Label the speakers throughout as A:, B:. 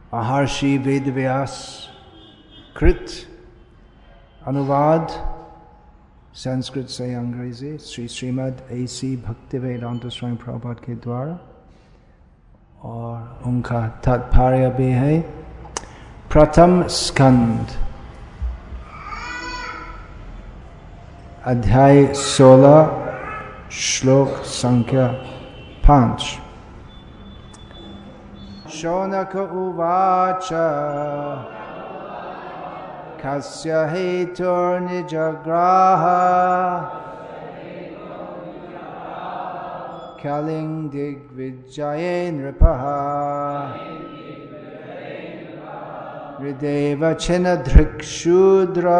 A: महर्षि वेदव्यास कृत अनुवाद संस्कृत से अंग्रेजी श्री श्रीमद् A.C. भक्तिवेदांत स्वामी प्रभुपाद के द्वारा, और उनका तात्पर्य भी है। प्रथम स्कंद अध्याय 16 श्लोक संख्या 5। शौनक उवाच कस्य हेतुर्निजग्राह कलिं दिग्विजये नृपः हृदेव छिन्नधृक्शूद्रा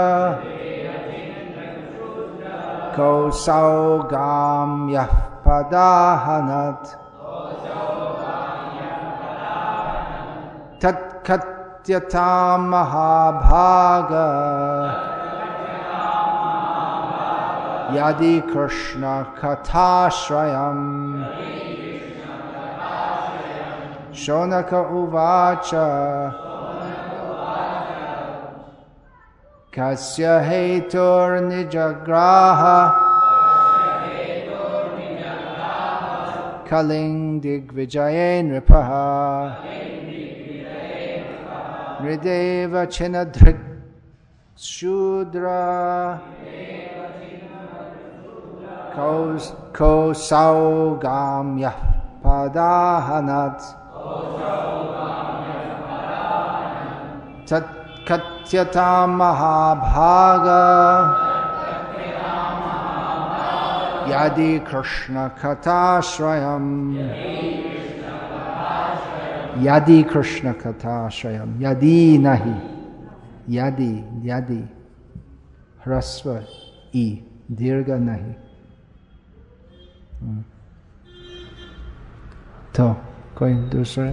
A: कौसौगाम्यः पदाहनत् तत्कथ्यतां महाभाग यदि कृष्ण कथाश्रयम्। शौनक उवाच कस्य हेतुर्निजग्राह कलिं दिग्विजये नृपः हृदेव छिन्नधृक्शूद्रा कौसौगाम्यः पदाहनत् तत्कथ्यतां महाभाग यदि कृष्ण कथाश्रयम्। यदि कृष्ण कथाश्रयम्, यदि नहीं, यदि यदि ह्रस्व ई दीर्घ नहीं। तो कोई दूसरे?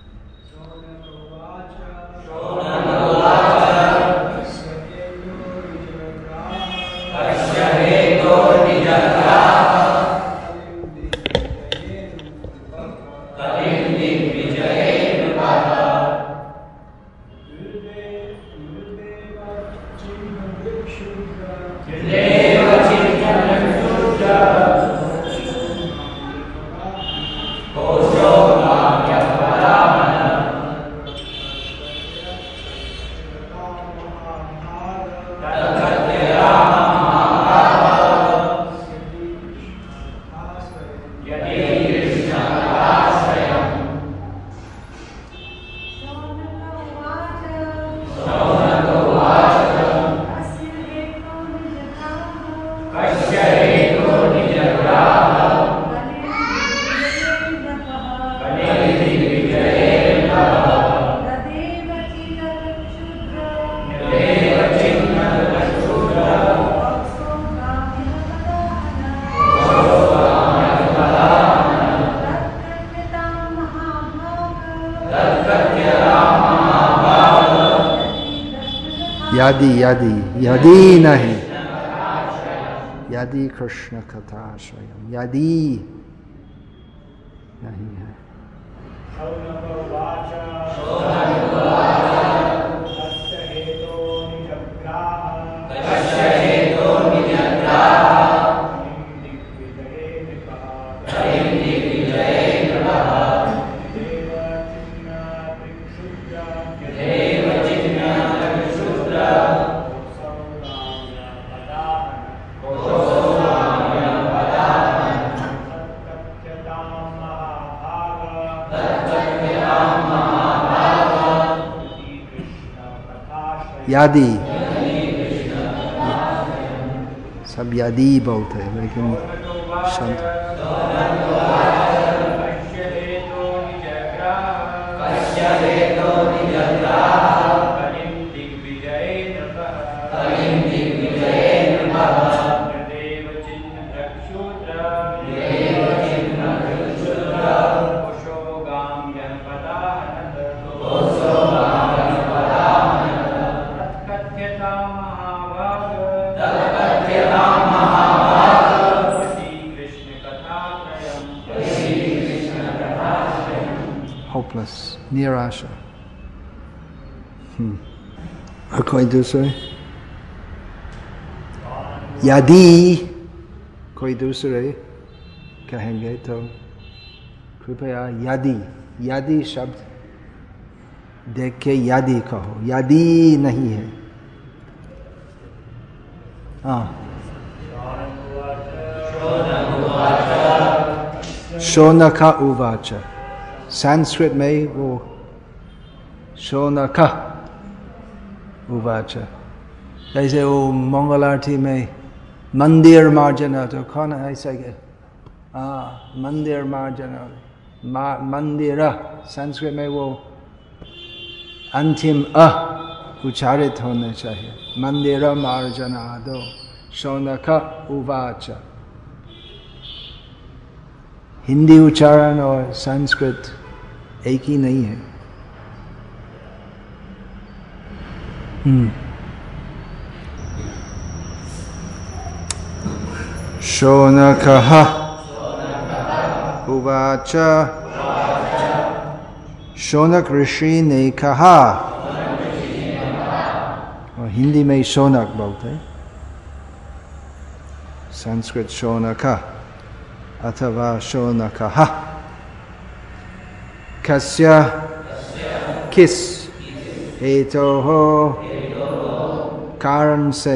A: यदि यदि यदि नहीं, यदि कृष्ण कथाश्रयम्, यदि नहीं है। यदि सब यदि बोलते हैं, लेकिन शब्द hopeless, निराशा। और कोई दूसरे? यदि कोई दूसरे कहेंगे तो कृपया यदि शब्द देख के यदि कहो, यदि नहीं है। शौनक उवाच, संस्कृत में वो शौनक उवाच, जैसे वो मंगल आरती में मंदिर मार्जना, तो कौन ऐसा के मंदिर मार्जना, मंदिर संस्कृत में वो अंतिम उच्चारित होने चाहिए, मंदिर मार्जना दो शौनक उवाच। हिंदी उच्चारण और संस्कृत एक ही नहीं है। शौनकः उवाच, शौनक ऋषि ने कहा, और हिंदी में शौनक बोलते हैं, संस्कृत शौनक अथवा शौनकः। कस्य किस हेतोः कारण से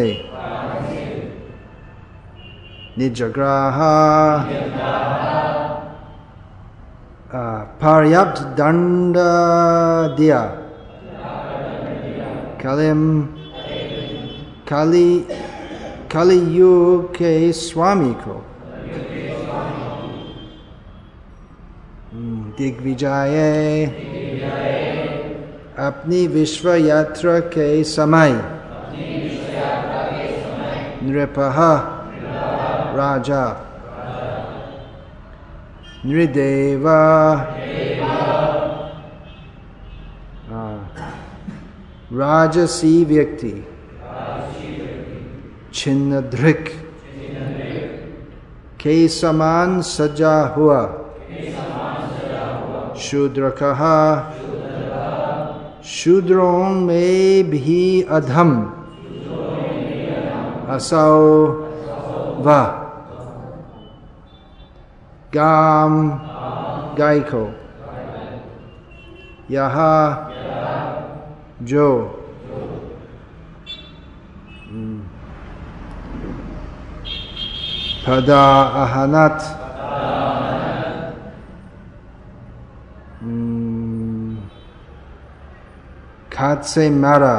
A: निजग्राह पर्याप्त दंड दिया कलियुग के स्वामी को, दिग्विजय अपनी विश्व यात्रा के समय नृपः राजा नृदेव राजसी व्यक्ति छिन्नदृक् के समान सजा हुआ शूद्रकः शूद्रों में भी अधम असौ वा गाम गाय को यहाँ जो पदा अहनत खाद से मारा,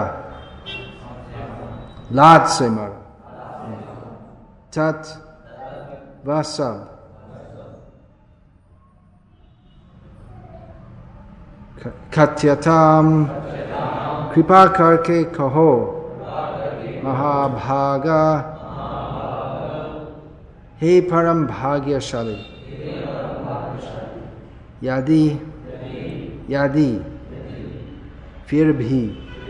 A: लात से मारा, तत् वह सब कथ्यताम कृपा करके कहो महाभागा, हे परम भाग्यशाली, यदि फिर भी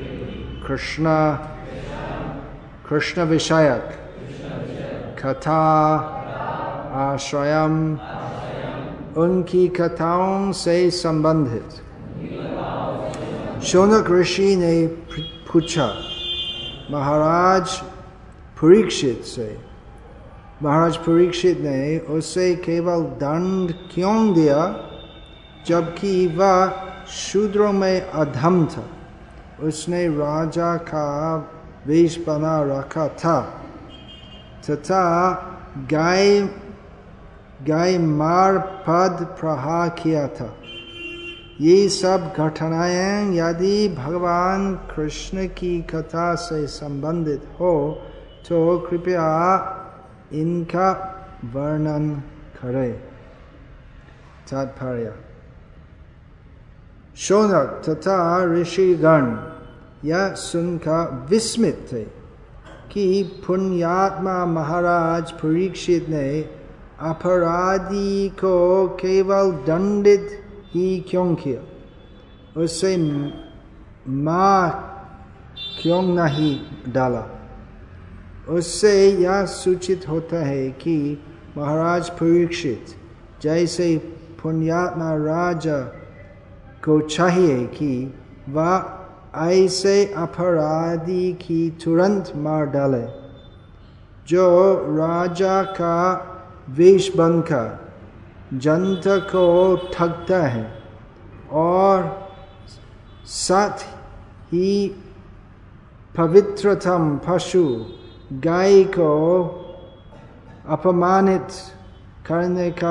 A: कृष्ण विषयक कथा आश्रयम उनकी कथाओं से संबंधित। शौनक ऋषि ने पूछा महाराज परीक्षित से, महाराज परीक्षित ने उसे केवल दंड क्यों दिया जबकि वह शूद्रों में अधम था? उसने राजा का वेश बना रखा था तथा गाय मार पद प्रहार किया था। ये सब घटनाएं यदि भगवान कृष्ण की कथा से संबंधित हो तो कृपया इनका वर्णन करें। तात्पर्य, शौनक तथा ऋषिगण यह सुनकर विस्मित थे कि पुण्यात्मा महाराज परीक्षित ने अपराधी को केवल दंडित ही क्यों किया, उससे मार क्यों नहीं डाला। उससे यह सूचित होता है कि महाराज परीक्षित जैसे पुण्यात्मा राजा को चाहिए कि वह ऐसे अपराधी की तुरंत मार डाले जो राजा का वेश बनकर जनता को ठगता है और साथ ही पवित्रतम पशु गाय को अपमानित करने का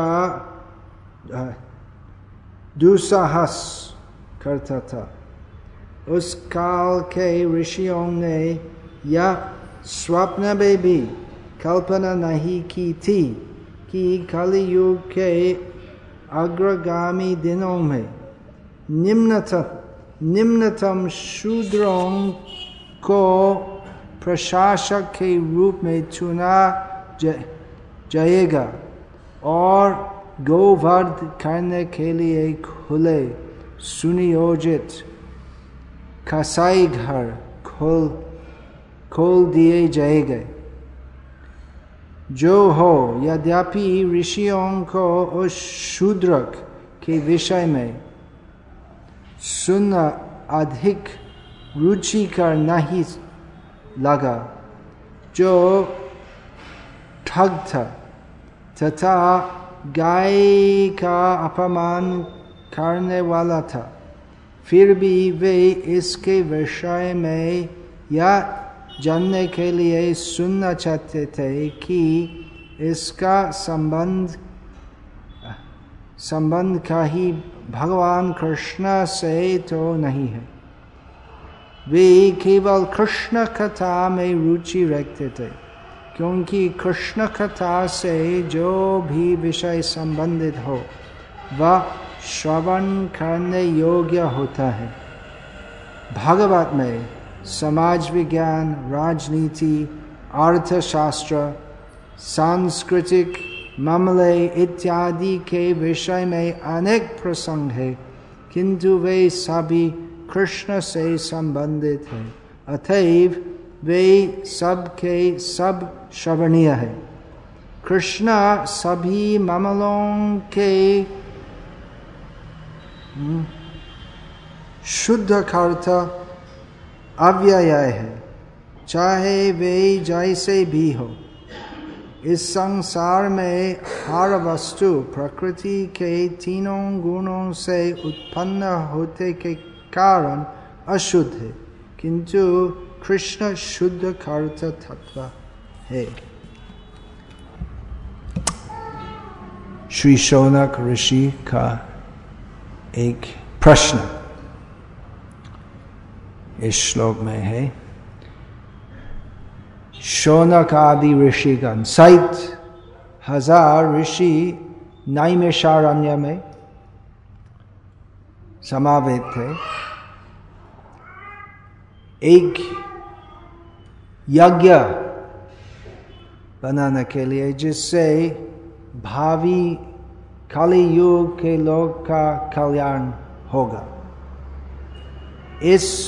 A: दुस्साहस करता था। उस काल के ऋषियों ने यह स्वप्न में भी कल्पना नहीं की थी कि कलियुग के अग्रगामी दिनों में निम्नतम शूद्रों को प्रशासक के रूप में चुना जाएगा और गोवध करने के लिए खुले सुनियोजित कसाई घर खोल दिए जाएंगे। जो हो, यद्यपि ऋषियों को उस शूद्रक के विषय में सुनना अधिक रुचिकर नहीं लगा, जो ठग था तथा गाय का अपमान करने वाला था। फिर भी वे इसके विषय में यह जानने के लिए सुनना चाहते थे कि इसका संबंध कहीं भगवान कृष्ण से तो नहीं है। वे केवल कृष्ण कथा में रुचि रखते थे, क्योंकि कृष्ण कथा से जो भी विषय संबंधित हो वह श्रवण करने योग्य होता है। भागवत में समाज विज्ञान, राजनीति, अर्थशास्त्र, सांस्कृतिक मामले इत्यादि के विषय में अनेक प्रसंग है, किंतु वे सभी कृष्ण से संबंधित हैं। अतएव वे सब के सब श्रवणीय है। कृष्ण सभी मामलों के शुद्ध अर्थ अव्यय है, चाहे वे जैसे भी हो। इस संसार में हर वस्तु प्रकृति के तीनों गुणों से उत्पन्न होते के कारण अशुद्ध है, किंतु कृष्ण शुद्ध अर्थ तत्व है। श्री शौनक ऋषि का एक प्रश्न इस श्लोक में है। शौनक आदि ऋषिगण 60,000 ऋषि नैमिषारण्य में समावेत थे। एक यज्ञ बनाने के लिए जिससे भावी कली युग के लोग का कल्याण होगा। इस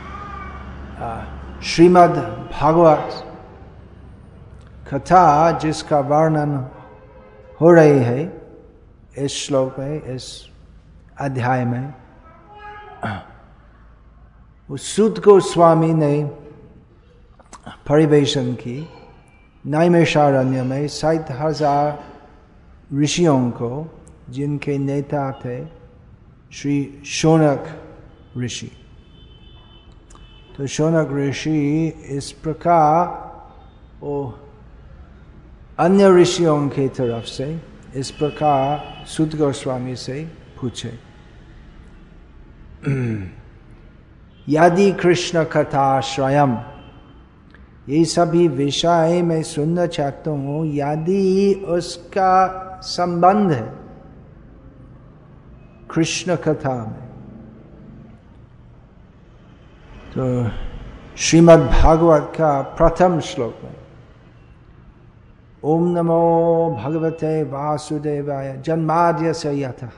A: श्रीमद् भागवत कथा जिसका वर्णन हो रही है इस श्लोक में, इस अध्याय में, सूत गोस्वामी ने परिवेशन की। नैमिषारण्य में 60,000 ऋषियों को, जिनके नेता थे श्री शौनक ऋषि। तो शौनक ऋषि इस प्रकार वो अन्य ऋषियों की तरफ से इस प्रकार सूत गोस्वामी से पूछे, यदि कृष्ण कथा श्रयम, ये सभी विषय मैं सुनना चाहता हूँ, यदि उसका संबंध है कृष्ण कथा में। तो श्रीमद् भागवत का प्रथम श्लोक में ओम नमो भगवते वासुदेवाय जन्माद्यस्य यतः,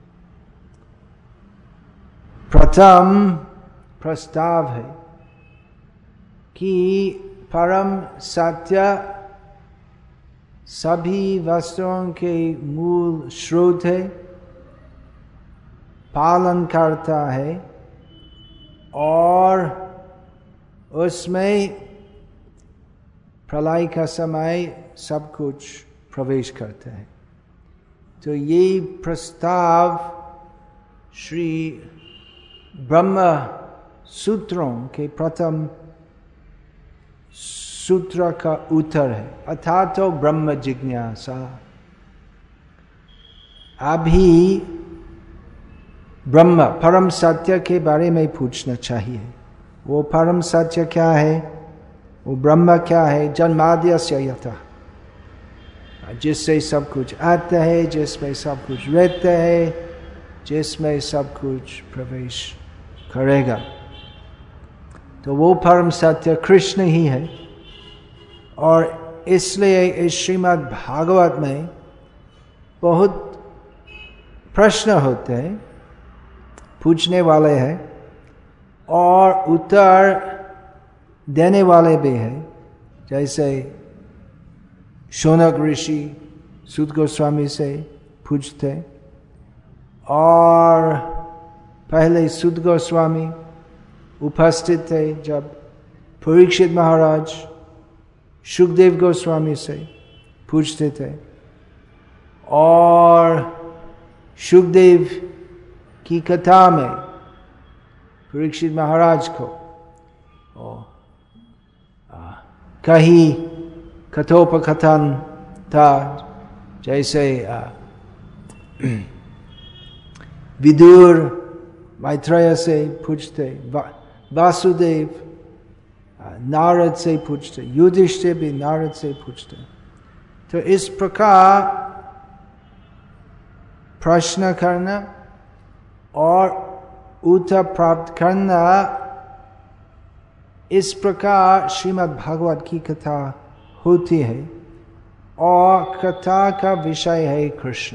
A: प्रथम प्रस्ताव है कि परम सत्य सभी वस्तुओं के मूल स्रोत है, पालन करता है और उसमें प्रलय का समय सब कुछ प्रवेश करते हैं। तो ये प्रस्ताव श्री ब्रह्म सूत्रों के प्रथम सूत्र का उत्तर है, अर्थात तो ब्रह्म जिज्ञासा। अभी ब्रह्म परम सत्य के बारे में पूछना चाहिए। वो परम सत्य क्या है, वो ब्रह्म क्या है? जन्माद्यस्य यतः, जिससे सब कुछ आता है, जिसमें सब कुछ रहता है, जिसमें सब कुछ प्रवेश करेगा। तो वो परम सत्य कृष्ण ही है। और इसलिए इस श्रीमद् भागवत में बहुत प्रश्न होते हैं, पूछने वाले हैं और उत्तर देने वाले भी हैं। जैसे शौनक ऋषि सूत गोस्वामी से पूछते, और पहले सूत गोस्वामी उपस्थित थे जब परीक्षित महाराज सुखदेव गोस्वामी से पूछते थे, और सुखदेव की कथा में परीक्षित महाराज को कहीं कथोपकथन था, जैसे विदुर मैत्रेय से पूछते, वासुदेव नारद से पूछते, युधिष्ठिर भी नारद से पूछते। तो इस प्रकार प्रश्न करना और उत्तर प्राप्त करना, इस प्रकार श्रीमद् भागवत की कथा होती है। और कथा का विषय है कृष्ण,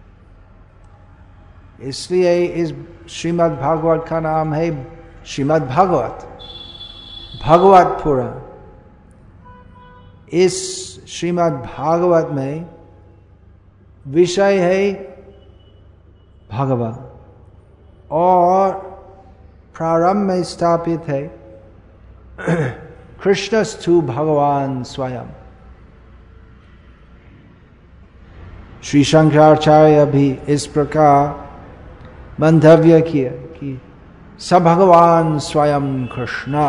A: इसलिए इस श्रीमद् भागवत का नाम है श्रीमद् भागवत, भागवत पुराण। इस श्रीमद् भागवत में विषय है भगवान, और प्रारंभ में स्थापित है कृष्णस्तु भगवान स्वयं। श्री शंकराचार्य भी इस प्रकार मंतव्य किया कि स भगवान स्वयं कृष्ण।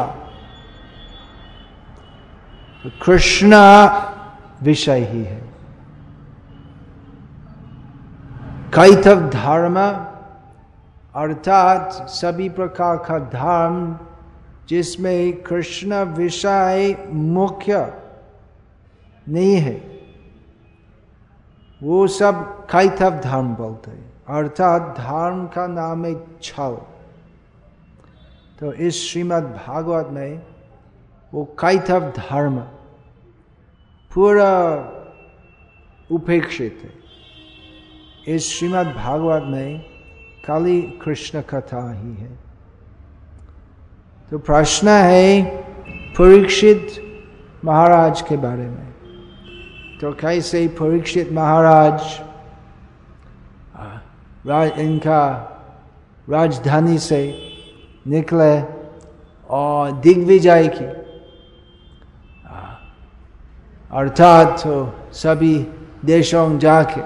A: तो कृष्ण विषय ही है। कैतव धर्म अर्थात सभी प्रकार का धर्म जिसमें कृष्ण विषय मुख्य नहीं है, वो सब कैतव धर्म बोलते हैं। अर्थात धर्म का नाम है छल। तो इस श्रीमद् भागवत में वो कैतव धर्म पूरा उपेक्षित है। इस श्रीमद् भागवत में खाली कृष्ण कथा ही है। तो प्रश्न है परीक्षित महाराज के बारे में। तो कैसे परीक्षित महाराज इनका राजधानी से निकले और दिग्विजय की, अर्थात तो सभी देशों जाके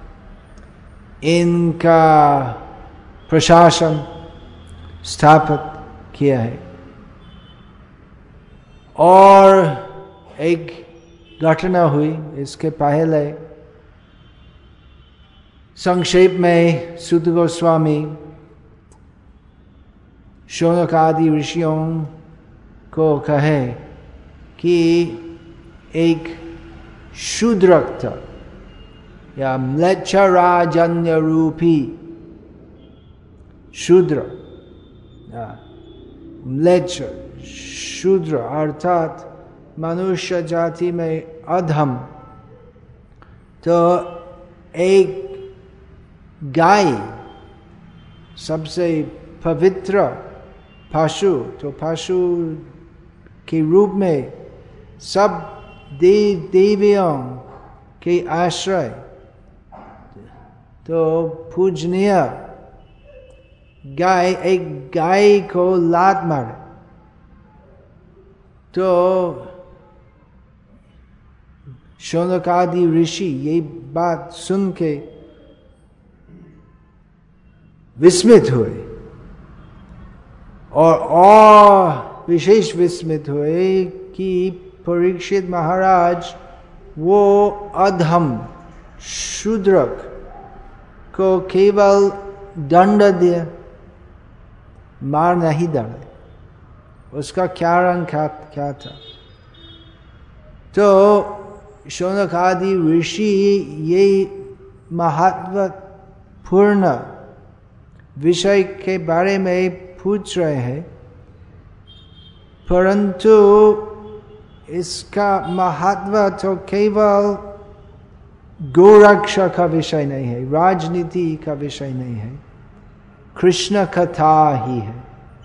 A: इनका प्रशासन स्थापित किया है। और एक घटना हुई इसके पहले, संक्षेप में सूत गोस्वामी शौनक आदि ऋषियों को कहे कि एक शूद्र था या म्लेच्छ राजन्य रूपी शूद्र, म्लेच्छ शूद्र अर्थात मनुष्य जाति में अधम। तो एक गाय सबसे पवित्र पशु, तो पशु के रूप में सब देव देवियों के आश्रय, तो पूजनीय एक गाय को लात मारे तो शौनक आदि ऋषि ये बात सुन के विस्मित हुए और विशेष विस्मित हुए कि परीक्षित महाराज वो अधम शूद्रक को केवल दंड दिया, मार नहीं डाले। उसका क्या रंग क्या था? तो शौनक आदि ऋषि ये महत्वपूर्ण विषय के बारे में पूछ रहे हैं, परंतु इसका महत्व तो केवल गोरक्षा का विषय नहीं है, राजनीति का विषय नहीं है, कृष्ण कथा ही है।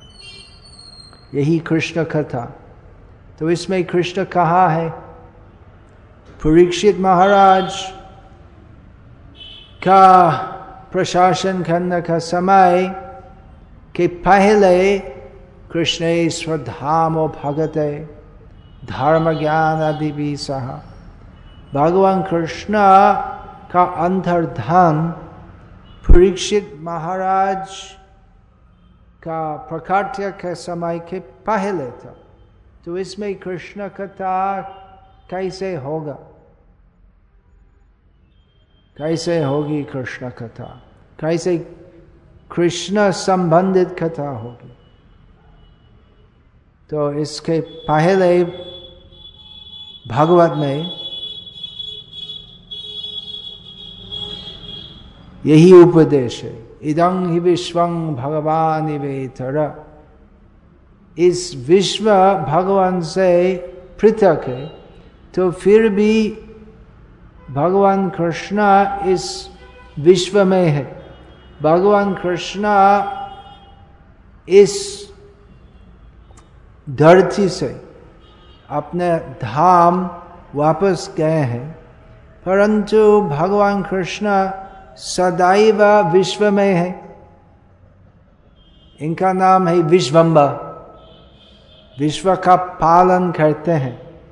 A: यही कृष्ण कथा। तो इसमें कृष्ण कहा है, परीक्षित महाराज का प्रशासन करने का समय के पहले कृष्ण स्वधामो भगते धर्म ज्ञान आदि भी सहा। भगवान कृष्ण का अंतर्धान परीक्षित महाराज का प्रकाट्य के समय के पहले था। तो इसमें कृष्ण कथा कैसे होगा? कैसे होगी कृष्ण कथा? कैसे कृष्ण संबंधित कथा होगी? तो इसके पहले भागवत में यही उपदेश है, इदं हि विश्वं भगवान इवेतर। इस विश्व भगवान से पृथक है, तो फिर भी भगवान कृष्ण इस विश्व में है। भगवान कृष्ण इस धरती से अपने धाम वापस गए हैं, परंतु भगवान कृष्ण सदैव विश्व में है। इनका नाम है विश्वम्भर, विश्व का पालन करते हैं।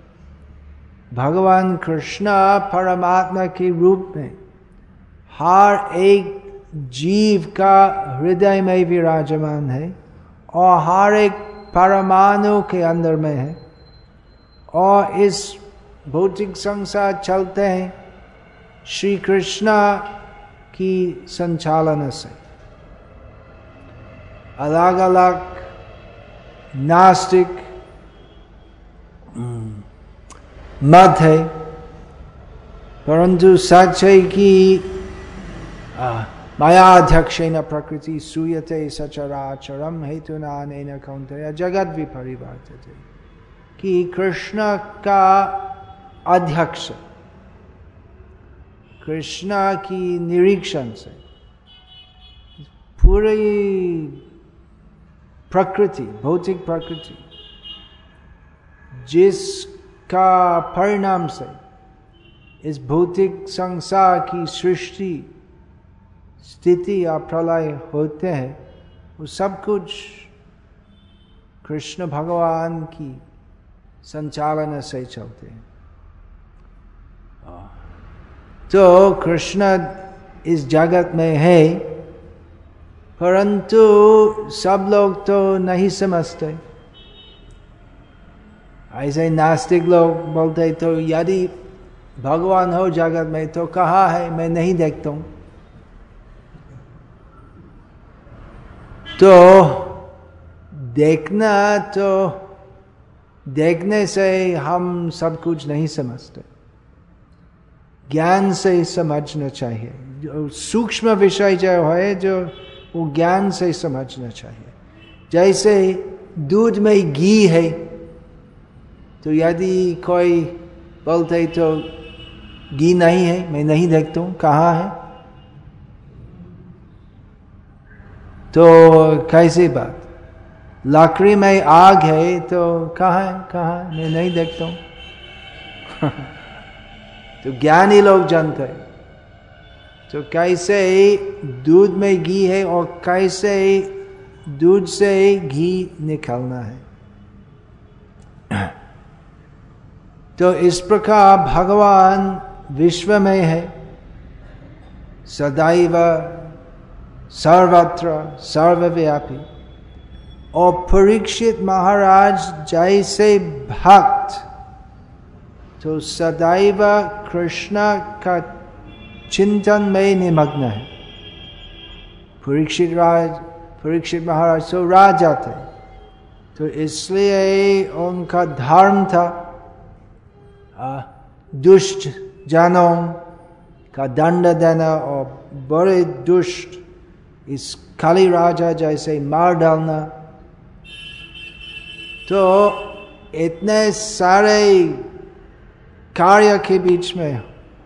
A: भगवान कृष्ण परमात्मा के रूप में हर एक जीव का हृदय में विराजमान है और हर एक परमाणु के अंदर में है, और इस भौतिक संसार चलते हैं श्री कृष्ण की संचालन से। अलग अलग नास्तिक मत है, परंतु सच है कि मायाध्यक्षेण प्रकृति सूयते सचराचरम हेतुनानेन कौन्तेय जगत विपरिवर्तते। कि कृष्ण का अध्यक्ष, कृष्ण की निरीक्षण से पूरी प्रकृति, भौतिक प्रकृति, जिसका परिणाम से इस भौतिक संसार की सृष्टि, स्थिति और प्रलय होते हैं, वो सब कुछ कृष्ण भगवान की संचालन से चलते हैं। तो कृष्ण इस जगत में है, परंतु सब लोग तो नहीं समझते। ऐसे नास्तिक लोग बोलते तो यदि भगवान हो जगत में तो कहाँ है, मैं नहीं देखता हूँ। तो देखना, तो देखने से हम सब कुछ नहीं समझते, ज्ञान से समझना चाहिए। जो सूक्ष्म विषय जो है, जो वो ज्ञान से समझना चाहिए। जैसे दूध में घी है, तो यदि कोई बोलते तो घी नहीं है, मैं नहीं देखता हूँ, कहाँ है, तो कैसी बात? लकड़ी में आग है तो कहाँ है, कहाँ है, मैं नहीं देखता हूँ। तो ज्ञानी लोग जानते हैं। तो कैसे दूध में घी है और कैसे दूध से घी निकलना है। तो इस प्रकार भगवान विश्व में है, सदैव सर्वत्र सर्वव्यापी। और परीक्षित महाराज जैसे भक्त तो सदैव कृष्ण का चिंतन में निमग्न है। परीक्षित महाराज तो राजा थे, तो इसलिए उनका धर्म था दुष्ट जनों का दंड देना और बड़े दुष्ट इस काली राजा जैसे मार डालना। तो इतने सारे कार्य के बीच में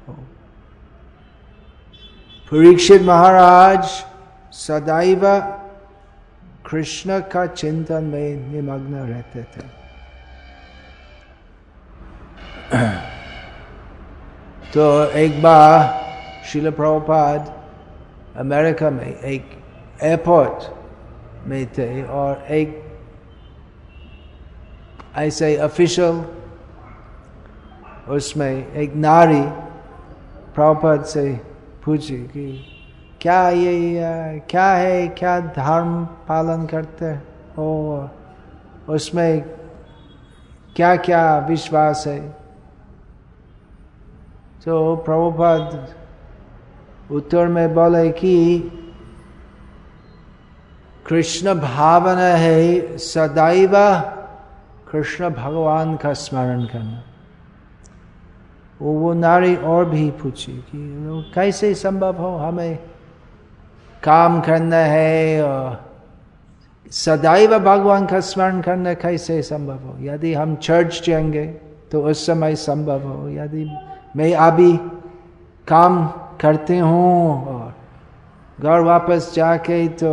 A: परीक्षित महाराज सदैव कृष्ण का चिंतन में निमग्न रहते थे। तो एक बार श्रील प्रभुपाद अमेरिका में एक एयरपोर्ट में थे और एक ऐसे ऑफिशियल उसमें एक नारी प्रभुपाद से पूछी कि क्या ये क्या है, क्या धर्म पालन करते हो, उसमें क्या क्या विश्वास है। तो प्रभुपाद उत्तर में बोले कि कृष्ण भावना है सदैव कृष्ण भगवान का स्मरण करना। वो नारी और भी पूछी कि कैसे संभव हो, हमें काम करना है और सदैव भगवान का स्मरण करना कैसे संभव हो। यदि हम चर्च जाएंगे तो उस समय संभव हो, यदि मैं अभी काम करते हूँ और घर वापस जाके तो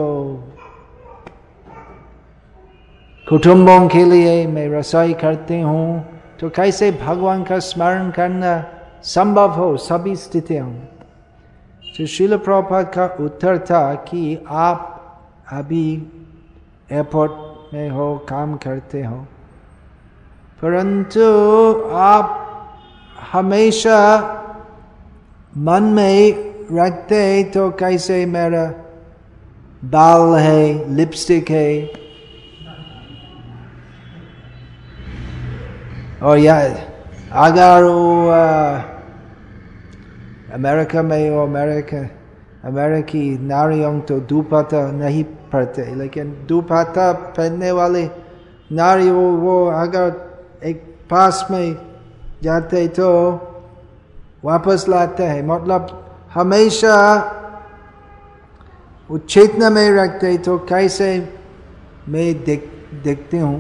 A: कुटुंबों के लिए मैं रसोई करते हूँ, तो कैसे भगवान का स्मरण करना संभव हो सभी स्थितियों में। तो श्रील प्रभुपाद का उत्तर था कि आप अभी एयरपोर्ट में हो, काम करते हो, परंतु आप हमेशा मन में रखते तो कैसे मेरा बाल है, लिपस्टिक है, और या अगर वो अमेरिका में वो अमेरिकी नारियों तो दुपट्टा नहीं पहनते, लेकिन दुपट्टा पहनने वाले नारी वो अगर एक पास में जाते तो वापस लाते हैं। मतलब हमेशा वो चेतना में रखते तो कैसे मैं देखती हूँ।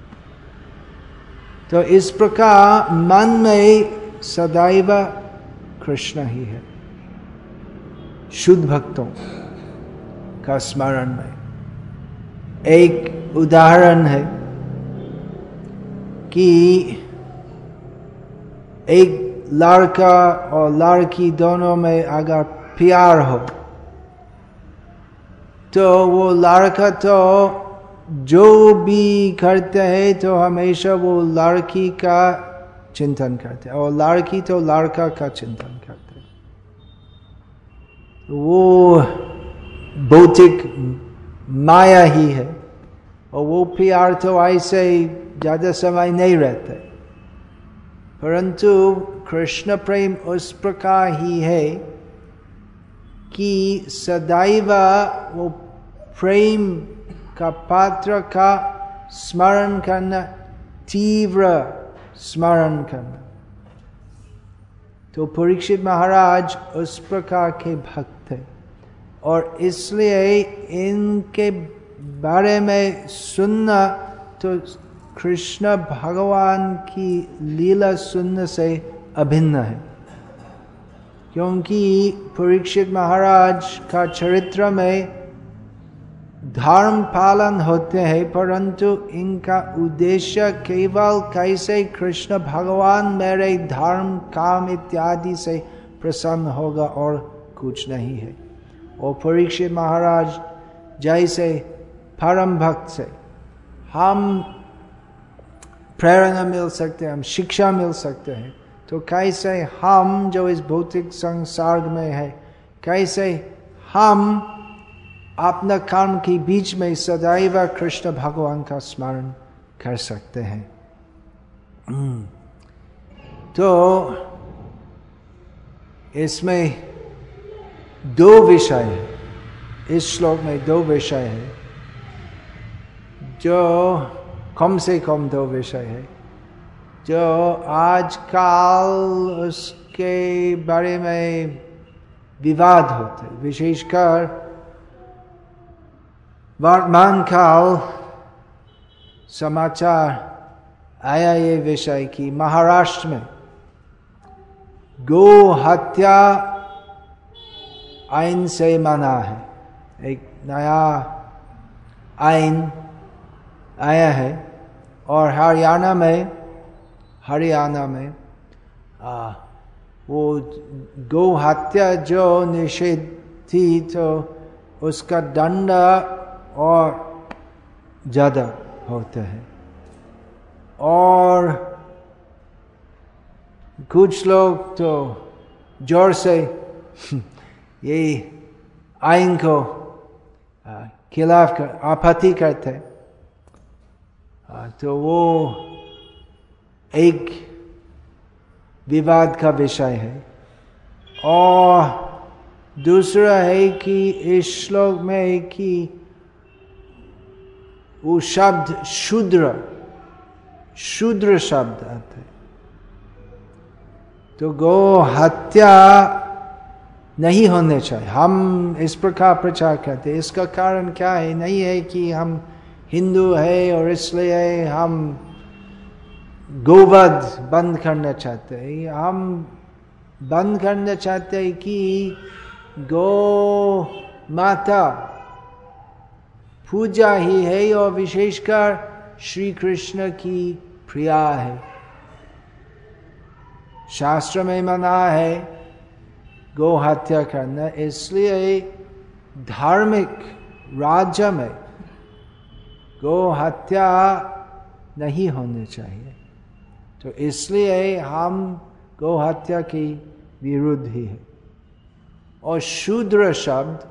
A: तो इस प्रकार मन में सदैव कृष्ण ही है। शुद्ध भक्तों का स्मरण में एक उदाहरण है कि एक लड़का और लड़की दोनों में अगर प्यार हो तो वो लड़का तो जो भी करते हैं तो हमेशा वो लड़की का चिंतन करते हैं और लड़की तो लड़का का चिंतन करते हैं। वो भौतिक माया ही है और वो प्यार तो ऐसे ज्यादा समय नहीं रहते, परंतु कृष्ण प्रेम उस प्रकार ही है कि सदैव वो प्रेम का पात्र का स्मरण करना, तीव्र स्मरण करना। तो परीक्षित महाराज उस प्रकार के भक्त थे और इसलिए इनके बारे में सुनना तो कृष्ण भगवान की लीला सुनने से अभिन्न है, क्योंकि परीक्षित महाराज का चरित्र में धर्म पालन होते हैं, परंतु इनका उद्देश्य केवल कैसे कृष्ण भगवान मेरे धर्म काम इत्यादि से प्रसन्न होगा और कुछ नहीं है। और परीक्षित महाराज जैसे परम भक्त से हम प्रेरणा मिल सकते हैं, हम शिक्षा मिल सकते हैं, तो कैसे हम जो इस भौतिक संसार में है, कैसे हम अपना कर्म के बीच में सदैव कृष्ण भगवान का स्मरण कर सकते हैं। तो इसमें दो विषय है, इस श्लोक में दो विषय है, जो कम से कम दो विषय है जो आजकल उसके बारे में विवाद होते, विशेषकर वर्तमान काल समाचार आया ये विषय कि महाराष्ट्र में गो हत्या आइन से मना है। एक नया आइन आया है और हरियाणा में वो गो हत्या जो निषेध थी तो उसका दंड और ज्यादा होता है। और कुछ लोग तो जोर से ये आइन को खिलाफ कर आपत्ति करते, तो वो एक विवाद का विषय है। और दूसरा है कि इस श्लोक में कि वो शब्द शूद्र शब्द आते, तो गो हत्या नहीं होने चाहिए। हम इस प्रकार प्रचार करते, इसका कारण क्या है? नहीं है कि हम हिंदू है और इसलिए हम गोवध बंद करना चाहते हैं। हम बंद करना चाहते हैं कि गो माता पूजा ही है और विशेषकर श्री कृष्ण की प्रिया है। शास्त्र में मना है गो हत्या करना, इसलिए धार्मिक राज्य में गो हत्या नहीं होनी चाहिए। तो इसलिए हम गो हत्या के विरुद्ध ही है। और शूद्र शब्द,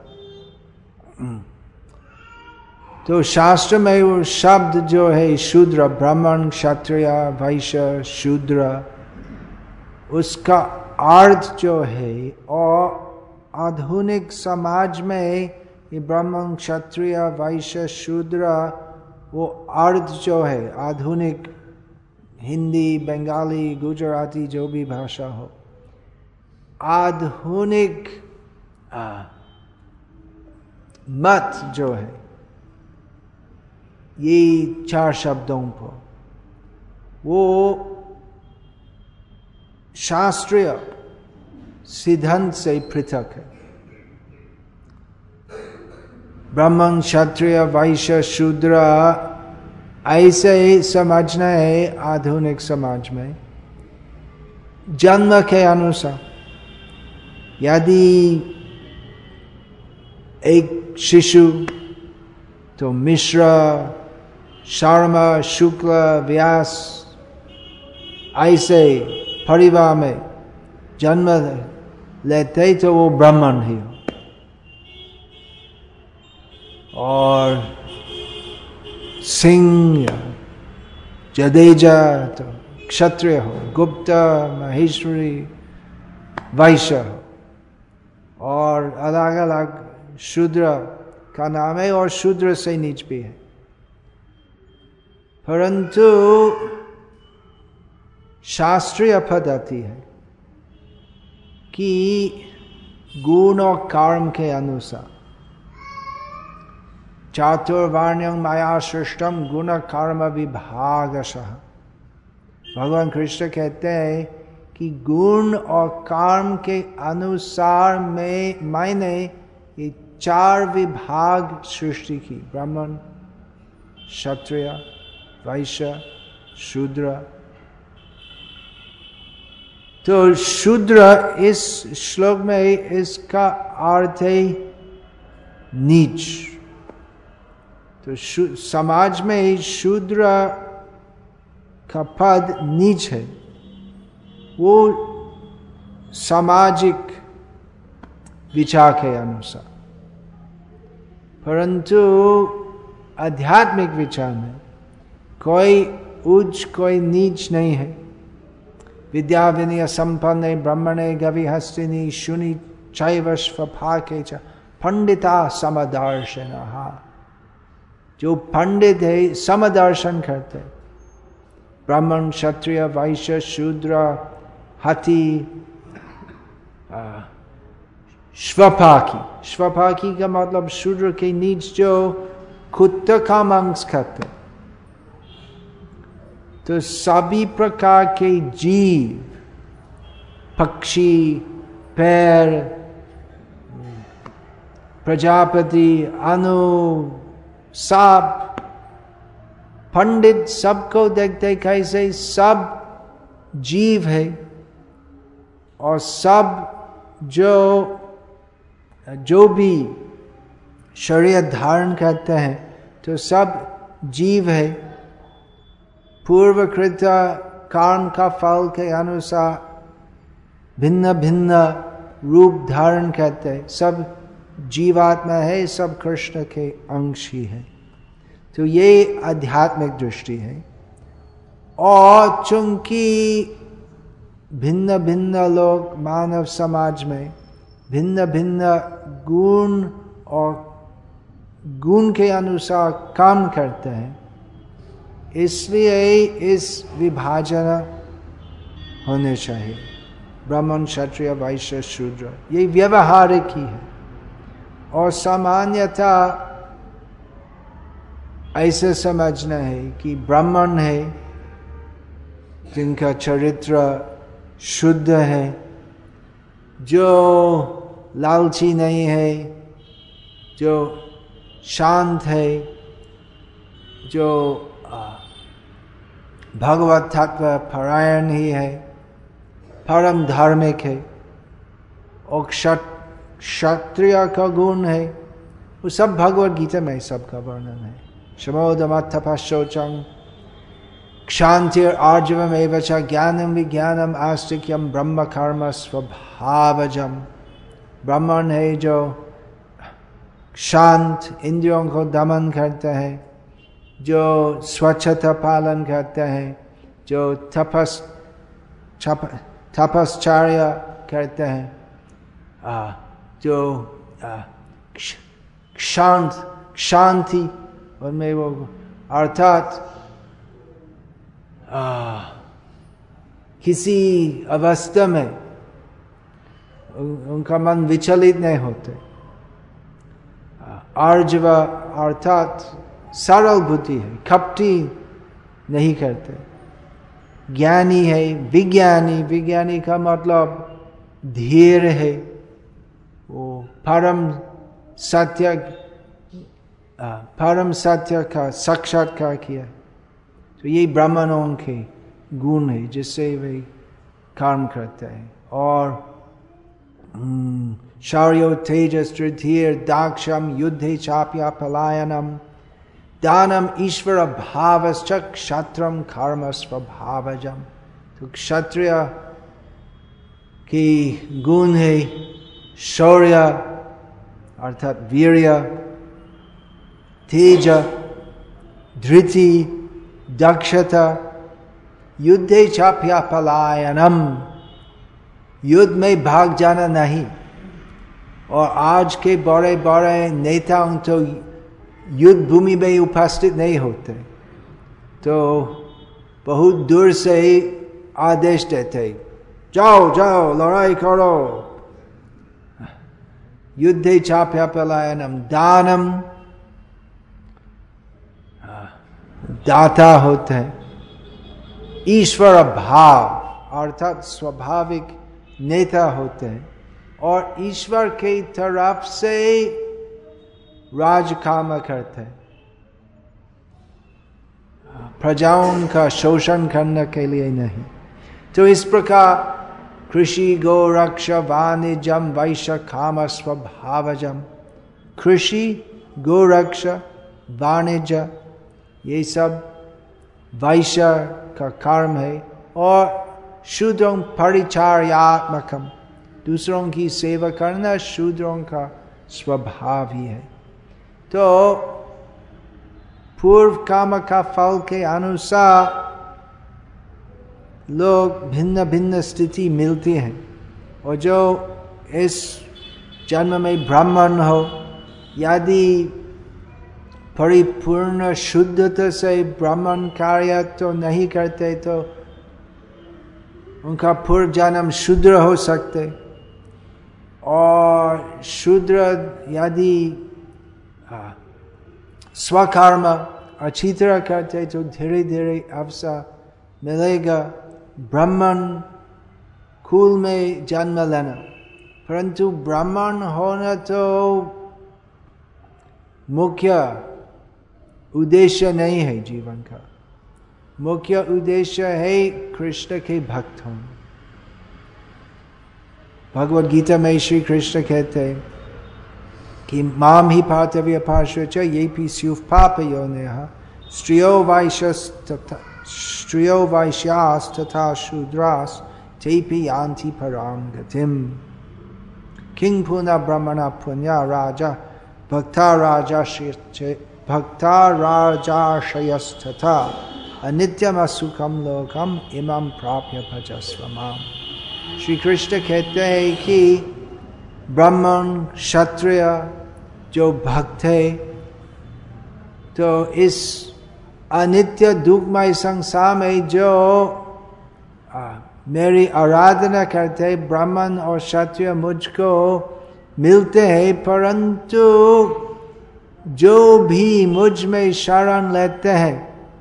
A: तो शास्त्र में वो शब्द जो है शूद्र, ब्राह्मण, क्षत्रिय, वैश्य, शूद्र, उसका अर्थ जो है, और आधुनिक समाज में ये ब्राह्मण, क्षत्रिय, वैश्य, शूद्र, वो अर्थ जो है आधुनिक हिंदी, बंगाली, गुजराती, जो भी भाषा हो, आधुनिक मत जो है ये चार शब्दों को वो शास्त्रीय सिद्धांत से पृथक है। ब्राह्मण, क्षत्रिय, वैश्य, शूद्र ऐसे ही समझना है आधुनिक समाज में। जन्म के अनुसार यदि एक शिशु तो मिश्र, शर्म, शुक्ल, व्यास ऐसे परिवार में जन्म लेते तो वो ब्राह्मण ही हो, और सिंह या जडेजा तो क्षत्रिय हो, गुप्त, महेश्वरी, वैश्य हो, और अलग अलग शूद्र का नाम है, और शूद्र से नीच भी है। परंतु शास्त्रीय पद्धति है कि गुण और कर्म के अनुसार चातुर्वर्ण्यं मया सृष्टम गुण कर्म विभागशः। भगवान कृष्ण कहते हैं कि गुण और कर्म के अनुसार मैंने ये चार विभाग सृष्टि की, ब्राह्मण, क्षत्रिय, वैश्य, शूद्र। तो शूद्र इस श्लोक में, इसका अर्थ है नीच, तो समाज में ही शूद्र का पद नीच है, वो सामाजिक विचार के अनुसार। परंतु आध्यात्मिक विचार में कोई उच्च कोई नीच नहीं है। विद्या विनय संपन्ने ब्रह्मणे गवि हस्तिनी शुनि चैव स्वभाके च पंडिता समदर्शनः। जो पंडित है समदर्शन करते, ब्राह्मण क्षत्रिय वैश्य शूद्र हाथी स्वपाकी। स्वपाकी का मतलब शूद्र के नीच जो कुत्ते का मांस खाते। तो सभी प्रकार के जीव, पक्षी, पैर, प्रजापति, अनु, सांप, पंडित सबको देखते कैसे सब जीव है, और सब जो भी शरीर धारण करते हैं तो सब जीव है। पूर्वकृत कर्म का फल के अनुसार भिन्न भिन्न रूप धारण करते हैं। सब जीवात्मा है, सब कृष्ण के अंश ही है। तो ये आध्यात्मिक दृष्टि है। और चूंकि भिन्न भिन्न लोग मानव समाज में भिन्न भिन्न गुण और गुण के अनुसार काम करते हैं, इसलिए इस विभाजन होने चाहिए, ब्राह्मण क्षत्रिय वैश्य शूद्र। ये व्यवहारिक ही है। और सामान्यतः ऐसे समझना है कि ब्राह्मण है जिनका चरित्र शुद्ध है, जो लालची नहीं है, जो शांत है, जो भगवत तत्व परायण ही है, परम धार्मिक है। और क्षत्रिय का गुण है, वो सब भगवत गीता में सबका वर्णन है। शमोदमत्तपशौचं क्षांतिर आर्जवम एव च ज्ञानम विज्ञानम आस्तिक्यम ब्रह्म कर्म स्वभावजम। ब्राह्मण है जो शांत, इंद्रियों को दमन करते हैं, जो स्वच्छता पालन करते हैं, जो तपश्चर्या करते हैं, जो शांति उनमें वो, अर्थात किसी अवस्था में उनका मन विचलित नहीं होते। आर्जव अर्थात सरल बुद्धि है, कपटी नहीं करते। ज्ञानी है, विज्ञानी, विज्ञानी का मतलब धीर है, वो परम सत्य का साक्षात्कार किया। तो ये ब्राह्मणों के गुण है जिससे वे काम करते हैं। और शौर्यो तेजस धीर दाक्षम युद्धे चाप्या पलायनम दानम ईश्वर भावश्च क्षत्रम कर्म स्वभावजम। तो क्षत्रिय की गुण है शौर्य अर्थात वीर्य, तेज, धृति, दक्षता, युद्धे चाप्या पलायनम, युद्ध में भाग जाना नहीं। और आज के बड़े बड़े नेता तो युद्ध भूमि में उपस्थित नहीं होते, तो बहुत दूर से ही आदेश देते, जाओ जाओ लड़ाई करो। युद्धे चाप्या पलायनम, दानम दाता होते हैं, ईश्वर भाव अर्थात स्वाभाविक नेता होते हैं, और ईश्वर की तरफ से राज काम करते हैं, प्रजाओं का शोषण करने के लिए नहीं। तो इस प्रकार कृषि गो रक्ष वाणिज्यम वैश्य काम स्वभावजम। कृषि, गो रक्षा, वाणिज्य, ये सब वैश्य का कर्म है। और शूद्रों परिचार्यात्मकम, दूसरों की सेवा करना शूद्रों का स्वभाव ही है। तो पूर्व कर्म का फल के अनुसार लोग भिन्न भिन्न स्थिति मिलती है। और जो इस जन्म में ब्राह्मण हो, यदि परिपूर्ण शुद्धता से ब्राह्मण कार्य तो नहीं करते तो उनका पूर्व जन्म शूद्र हो सकते। और शूद्र यदि स्वकर्म अच्छी तरह करते तो धीरे धीरे अवसर मिलेगा ब्राह्मण कुल में जन्म लेना। परंतु ब्राह्मण होना तो मुख्य उद्देश्य नहीं है जीवन का। मुख्य उद्देश्य है कृष्ण के भक्त होना। भगवद गीता में श्री कृष्ण कहते हैं कि माम ही पार्थव्य पार्श्वच ये भी स्युः पापयोनिः स्त्रियो वैश्यास् तथा शूद्रास् तेपि यान्ति परां गतिम्। किं पुनः ब्रह्मणा पुण्या राजा भक्ता राजाशयस्तथा अनित्यम असुखम लोकम इमं प्राप्य भजस्व माम। श्री कृष्ण कहते हैं कि ब्राह्मण क्षत्रिय जो भक्त है, तो इस अनित्य दुखमय संसार में जो मेरी आराधना करते ब्राह्मण और क्षत्रिय मुझको मिलते हैं, परंतु जो भी मुझ में शरण लेते हैं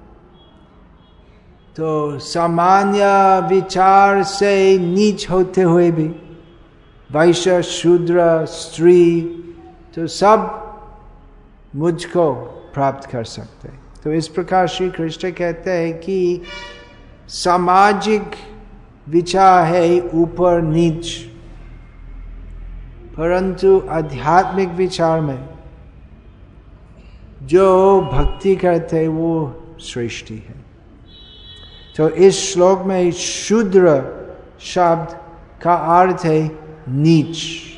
A: तो सामान्य विचार से नीच होते हुए भी, वैश्य शूद्र स्त्री, तो सब मुझको प्राप्त कर सकते हैं। तो इस प्रकार श्री कृष्ण कहते हैं कि सामाजिक विचार है ऊपर नीच, परंतु आध्यात्मिक विचार में जो भक्ति करते वो श्रेष्ठी है। तो इस श्लोक में शूद्र शब्द का अर्थ है नीच,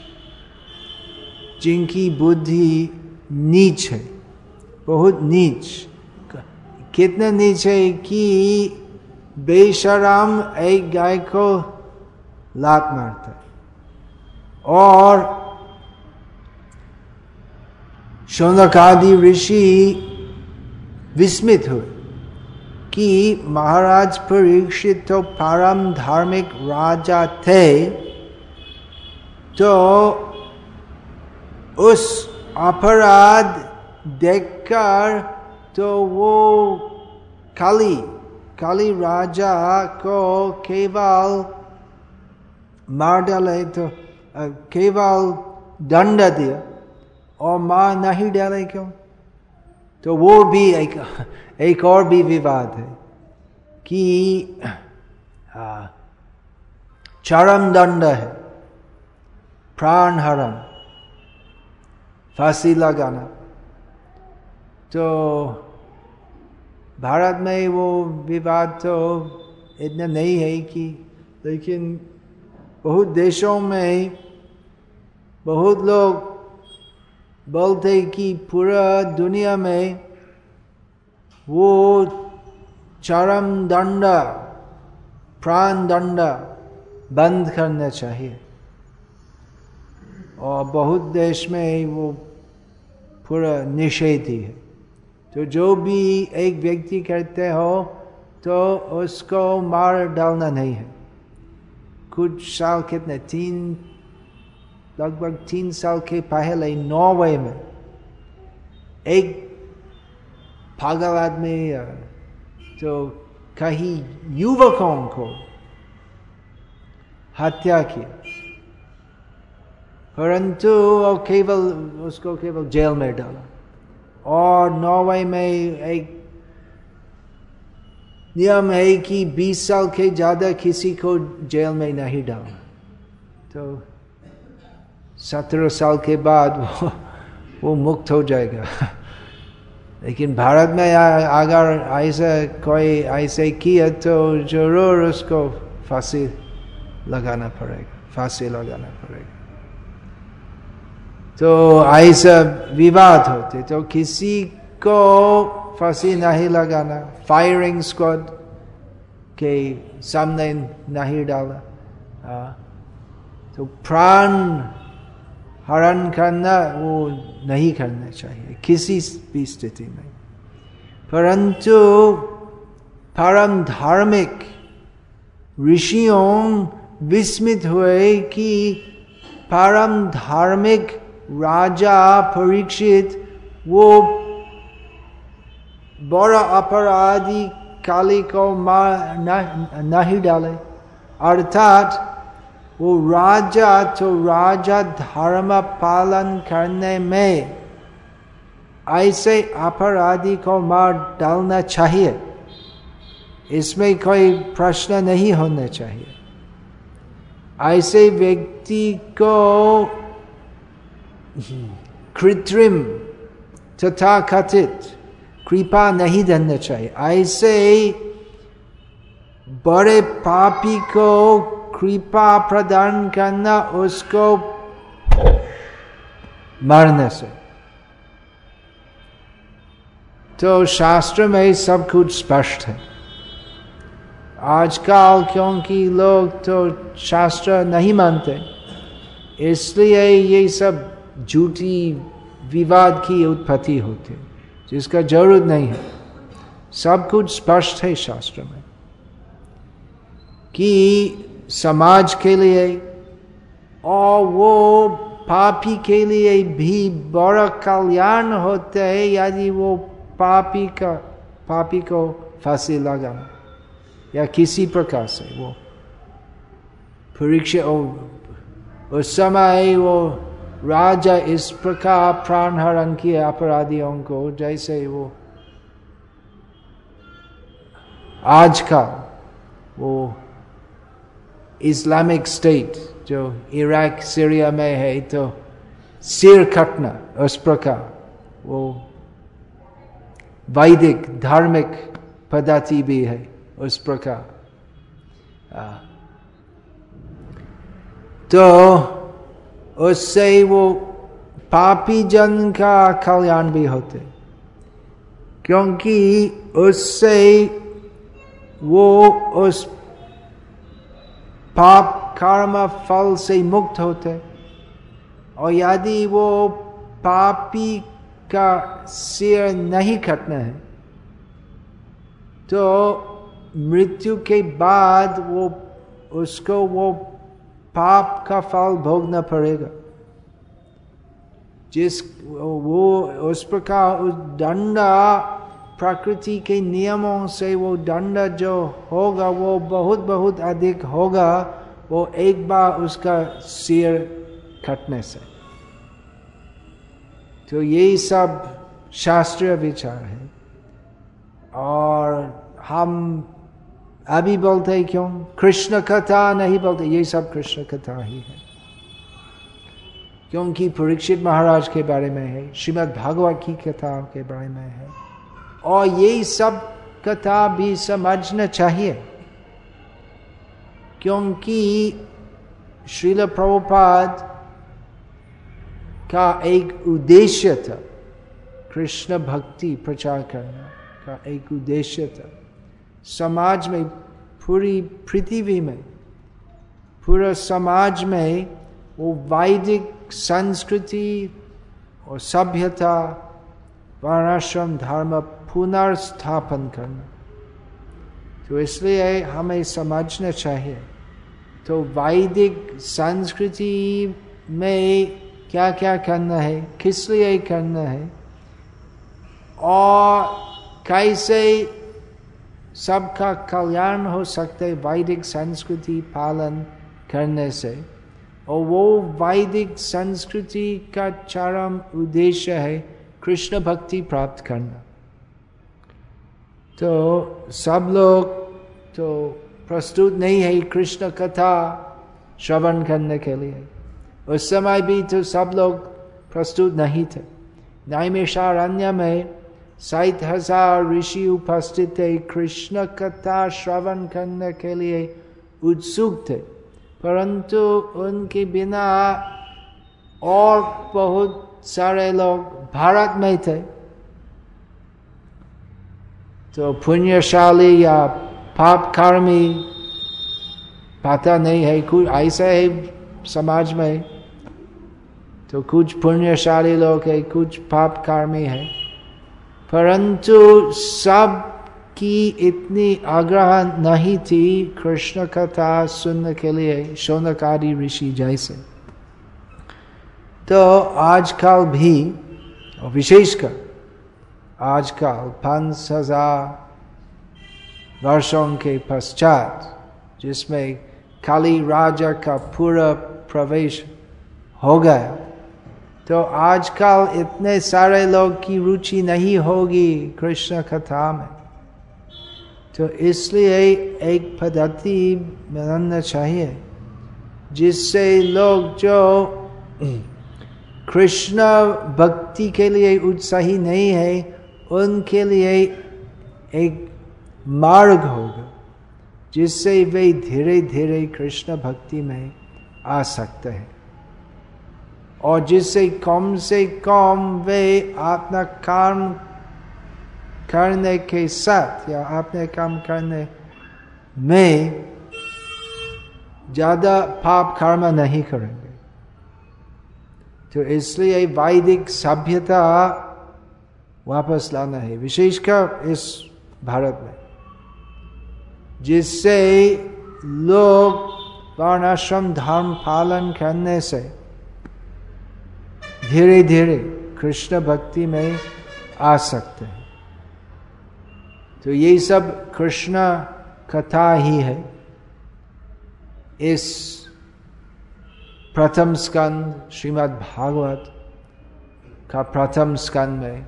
A: जिनकी बुद्धि नीच है, बहुत नीच। कितना नीच है कि बेशरम एक गाय को लात मारता है। और शौनकादि ऋषि विस्मित हुए कि महाराज परीक्षित तो परम धार्मिक राजा थे, तो उस अपराध देखकर तो वो काली राजा को केवल मार डाले, तो केवल दंड दिया और मार नहीं डाले क्यों? तो वो भी एक और भी विवाद है कि चरम दंड है, प्राण हरण, फांसी लगाना। तो भारत में वो विवाद तो इतना नहीं है कि, लेकिन बहुत देशों में बहुत लोग बोलते कि पूरा दुनिया में वो चरम दंड, प्राण दंड बंद करना चाहिए। और बहुत देश में वो पूरा निषेध ही है। तो जो भी एक व्यक्ति करते हो तो उसको मार डालना नहीं है। कुछ साल कितने लगभग 3 साल के पहले नॉर्वे में एक पागल आदमी तो कई युवकों को हत्या की, परंतु उसको केवल जेल में डाला। और नॉर्वे में एक नियम है कि 20 साल के ज्यादा किसी को जेल में नहीं डालना। तो 17 साल के बाद वो मुक्त हो जाएगा। लेकिन भारत में अगर ऐसा कोई ऐसे किया तो जरूर उसको फांसी लगाना पड़ेगा। तो ऐसा विवाद होते तो किसी को फांसी नहीं लगाना, फायरिंग स्क्वाड के सामने नहीं डाला। तो प्राण हरण करना वो नहीं करना चाहिए किसी भी स्थिति में। परंतु परम धार्मिक ऋषियों विस्मित हुए कि परम धार्मिक राजा परीक्षित वो बड़ा अपराधी काली को मार नहीं डाले, अर्थात वो राजा तो राजा धर्म पालन करने में ऐसे अपराधी को मार डालना चाहिए, इसमें कोई प्रश्न नहीं होना चाहिए। ऐसे व्यक्ति को कृत्रिम तथा कथित कृपा नहीं देना चाहिए। ऐसे बड़े पापी को कृपा प्रदान करना उसको मारने से। तो शास्त्र में सब कुछ स्पष्ट है। आजकल क्योंकि लोग तो शास्त्र नहीं मानते, इसलिए ये सब झूठी विवाद की उत्पत्ति होती है, जिसका जरूरत नहीं है। सब कुछ स्पष्ट है शास्त्र में कि समाज के लिए और वो पापी के लिए भी बड़ा कल्याण होता है यदि वो पापी को फांसी लगाना या किसी प्रकार से वो परीक्षा। उस समय वो राजा इस प्रकार प्राण हरण किए अपराधियों को, जैसे वो आज का वो इस्लामिक स्टेट जो इराक सीरिया में है तो सिर कटना, उस प्रकार वो वैदिक धार्मिक पद्धति भी है उस प्रकार। तो उससे वो पापी जन का कल्याण भी होते, क्योंकि उससे वो उस पाप कर्म फल से मुक्त होते। और यदि वो पापी का सिर नहीं कटना है तो मृत्यु के बाद उसको वो पाप का फल भोगना पड़ेगा। वो उस प्रकार उस दंड प्रकृति के नियमों से वो दंड जो होगा वो बहुत बहुत अधिक होगा, वो एक बार उसका सिर कटने से। तो ये सब शास्त्रीय विचार है। और हम अभी बोलते हैं क्यों कृष्ण कथा नहीं बोलते, ये सब कृष्ण कथा ही है, क्योंकि परीक्षित महाराज के बारे में है, श्रीमद् भागवत की कथा के बारे में है। और ये सब कथा भी समझना चाहिए, क्योंकि श्रील प्रभुपाद का एक उद्देश्य था कृष्ण भक्ति प्रचार करना का एक उद्देश्य था। समाज में, पूरी पृथ्वी में, पूरा समाज में वो वैदिक संस्कृति और सभ्यता वर्णाश्रम धर्म पुनर्स्थापन करना। तो इसलिए हमें समझना चाहिए तो वैदिक संस्कृति में क्या क्या करना है, किस लिए करना है, और कैसे सबका कल्याण हो सकता है वैदिक संस्कृति पालन करने से। और वो वैदिक संस्कृति का चरम उद्देश्य है कृष्ण भक्ति प्राप्त करना। तो सब लोग तो प्रस्तुत नहीं है कृष्ण कथा श्रवण करने के लिए। उस समय भी तो सब लोग प्रस्तुत नहीं थे। नैमिषारण्य में 60,000 ऋषि उपस्थित थे, कृष्ण कथा श्रवण करने के लिए उत्सुक थे, परंतु उनके बिना और बहुत सारे लोग भारत में थे। तो पुण्यशाली या पापकर्मी पता नहीं है, कुछ ऐसा है समाज में। तो कुछ पुण्यशाली लोग है, कुछ पापकर्मी है, परंतु सब की इतनी आग्रह नहीं थी कृष्ण कथा सुनने के लिए शौनक आदि ऋषि जैसे। तो आजकल भी, और विशेषकर आजकल 5,000 वर्षों के पश्चात, जिसमें काली राजा का पूरा प्रवेश हो गया, तो आजकल इतने सारे लोग की रुचि नहीं होगी कृष्ण कथा में। तो इसलिए एक पद्धति बनाना चाहिए जिससे लोग जो कृष्ण भक्ति के लिए उत्साही नहीं है, उनके लिए एक मार्ग होगा जिससे वे धीरे धीरे कृष्ण भक्ति में आ सकते हैं, और जिससे कम से कम वे अपना कर्म करने के साथ या अपने काम करने में ज्यादा पाप कर्म नहीं करेंगे। तो इसलिए वैदिक सभ्यता वापस लाना है, विशेषकर इस भारत में, जिससे लोग वर्णाश्रम धर्म पालन करने से धीरे धीरे कृष्ण भक्ति में आ सकते हैं। तो ये सब कृष्ण कथा ही है। इस प्रथम स्कंद श्रीमद् भागवत का प्रथम स्कंद में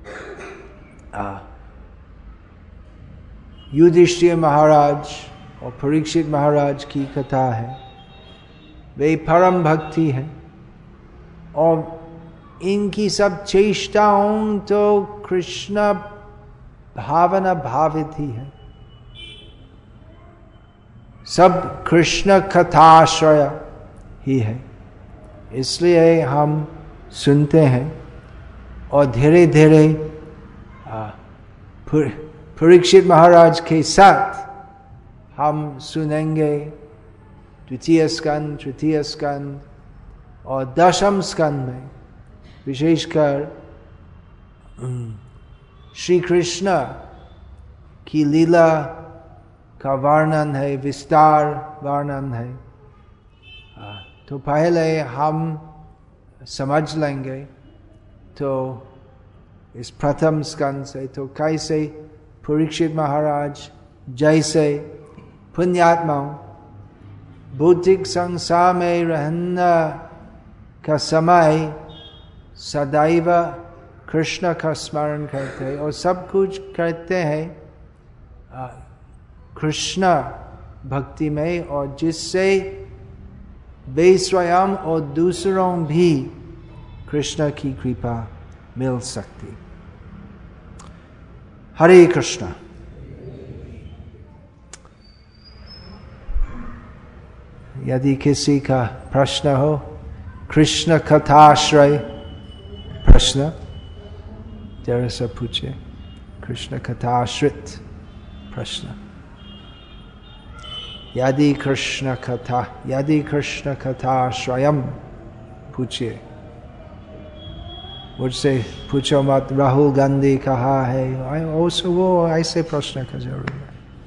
A: युधिष्ठिर महाराज और परीक्षित महाराज की कथा है। वे परम भक्ति हैं और इनकी सब चेष्टाओं तो कृष्ण भावना भावित ही है, सब कृष्ण कथाश्रय ही है। इसलिए हम सुनते हैं और धीरे धीरे परीक्षित महाराज के साथ हम सुनेंगे द्वितीय स्कंद, तृतीय स्कंद और दशम स्कंद में विशेषकर श्री कृष्ण की लीला का वर्णन है, विस्तार वर्णन है। तो पहले हम समझ लेंगे तो इस प्रथम स्कंद से तो कैसे परीक्षित महाराज जैसे पुण्यात्माओं भौतिक संसार में रहने का समय सदैव कृष्ण का स्मरण करते हैं और सब कुछ करते हैं कृष्ण भक्ति में, और जिससे वे स्वयं और दूसरों भी कृष्ण की कृपा मिल सकती। हरे कृष्ण। यदि किसी का प्रश्न हो, कृष्ण कथाश्रय प्रश्न जरा सा पूछे, कृष्ण कथाश्रित प्रश्न। यदि कृष्ण कथा स्वयं पूछिए, मुझसे पूछो मत राहुल गांधी कहा है, वो ऐसे प्रश्न का जरूर है।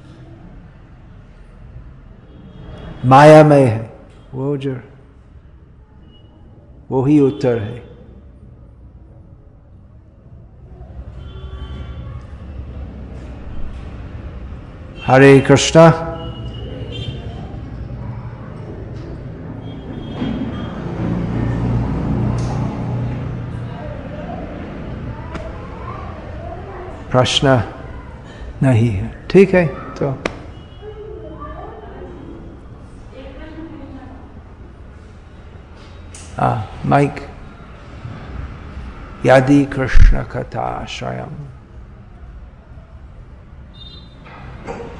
A: माया में है वो ही उत्तर है। हरे कृष्णा। प्रश्न नहीं है, ठीक है। तो माइक। यदि कृष्ण कथा स्वयं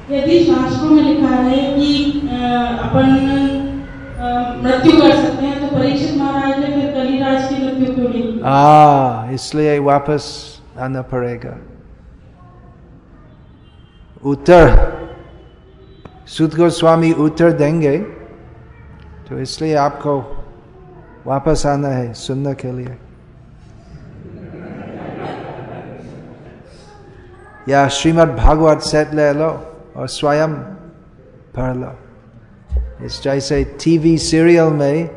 B: यदि शास्त्रों में लिखा है कि अपन मृत्यु कर सकते हैं, तो परीक्षित महाराज ने फिर कलिराज की मृत्यु क्यों नहीं?
A: इसलिए वापस आना पड़ेगा। उत्तर सूत गोस्वामी उत्तर देंगे, तो इसलिए आपको वापस आना है सुनने के लिए। या श्रीमद् भागवत सेट ले लो और स्वयं पढ़ लो। इस जैसे टीवी सीरियल में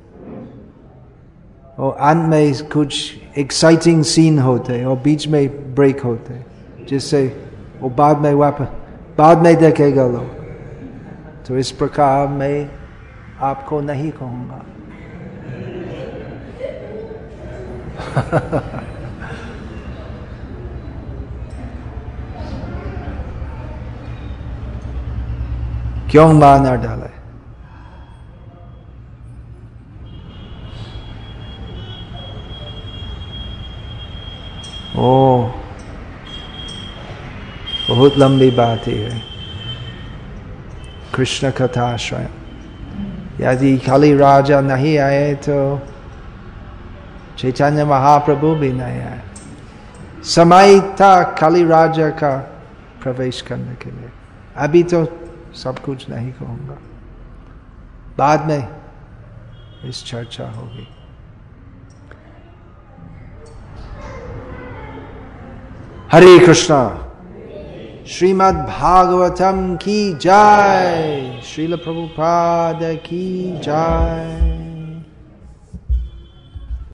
A: और अंत में कुछ एक्साइटिंग सीन होते और बीच में ब्रेक होते, जिससे वो बाद में देखेगा लोग। तो इस प्रकार मैं आपको नहीं कहूँगा। क्यों मार डाले? ओ बहुत लंबी बात है कृष्ण कथा स्वयं। यदि खाली राजा नहीं आए तो चैतन्य महाप्रभु भी नहीं आए। समय था खाली राजा का प्रवेश करने के लिए। अभी तो सब कुछ नहीं कहूँगा, बाद में इस चर्चा होगी। हरे कृष्णा। श्रीमद् भागवतम की जय। श्रील प्रभुपाद की जय।